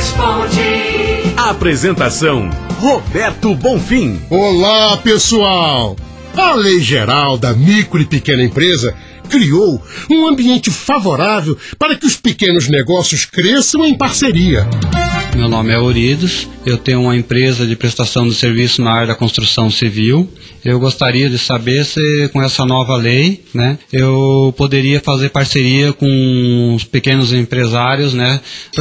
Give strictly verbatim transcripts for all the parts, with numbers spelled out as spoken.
responde. Apresentação: Roberto Bonfim. Olá, pessoal! A Lei Geral da Micro e Pequena Empresa criou um ambiente favorável para que os pequenos negócios cresçam em parceria. Meu nome é Eurides, eu tenho uma empresa de prestação de serviço na área da construção civil. Eu gostaria de saber se com essa nova lei, né, eu poderia fazer parceria com os pequenos empresários, né,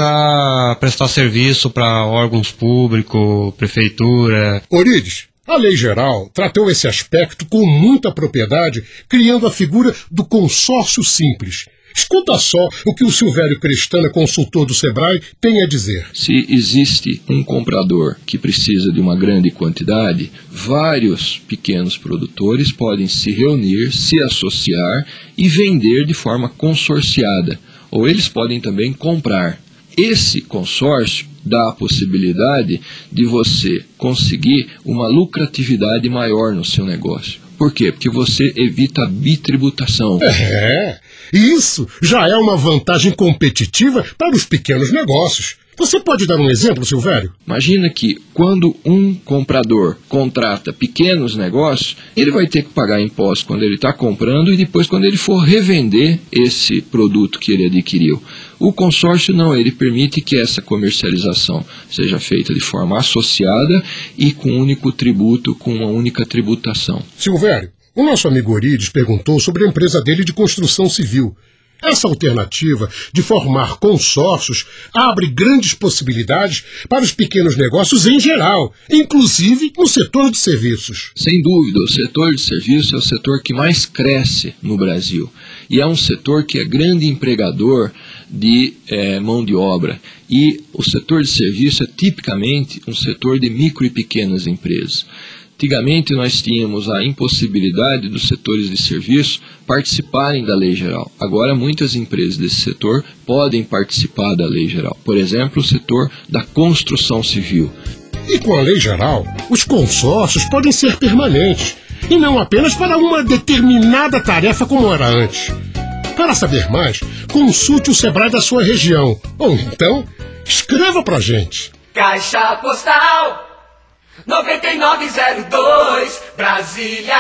para prestar serviço para órgãos públicos, prefeitura. Eurides, a Lei Geral tratou esse aspecto com muita propriedade, criando a figura do consórcio simples. Escuta só o que o Silvério Cristana, consultor do Sebrae, tem a dizer. Se existe um comprador que precisa de uma grande quantidade, vários pequenos produtores podem se reunir, se associar e vender de forma consorciada, ou eles podem também comprar. Esse consórcio dá a possibilidade de você conseguir uma lucratividade maior no seu negócio. Por quê? Porque você evita a bitributação. É, isso já é uma vantagem competitiva para os pequenos negócios. Você pode dar um exemplo, Silvério? Imagina que quando um comprador contrata pequenos negócios, ele vai ter que pagar imposto quando ele está comprando e depois quando ele for revender esse produto que ele adquiriu. O consórcio não, ele permite que essa comercialização seja feita de forma associada e com um único tributo, com uma única tributação. Silvério, o nosso amigo Eurides perguntou sobre a empresa dele de construção civil. Essa alternativa de formar consórcios abre grandes possibilidades para os pequenos negócios em geral, inclusive no setor de serviços. Sem dúvida, o setor de serviços é o setor que mais cresce no Brasil. E é um setor que é grande empregador de é, mão de obra. E o setor de serviço é tipicamente um setor de micro e pequenas empresas. Antigamente nós tínhamos a impossibilidade dos setores de serviço participarem da Lei Geral. Agora muitas empresas desse setor podem participar da Lei Geral. Por exemplo, o setor da construção civil. E com a Lei Geral, os consórcios podem ser permanentes, e não apenas para uma determinada tarefa como era antes. Para saber mais, consulte o Sebrae da sua região, ou então, escreva pra gente. Caixa Postal noventa e nove zero dois, Brasília,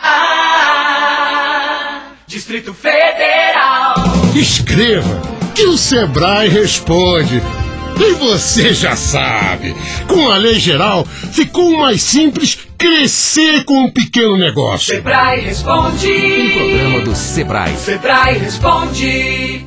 ah, Distrito Federal. Escreva, que o Sebrae responde. E você já sabe, com a Lei Geral, ficou mais simples crescer com um pequeno negócio. Sebrae responde. Um programa do Sebrae. Sebrae responde.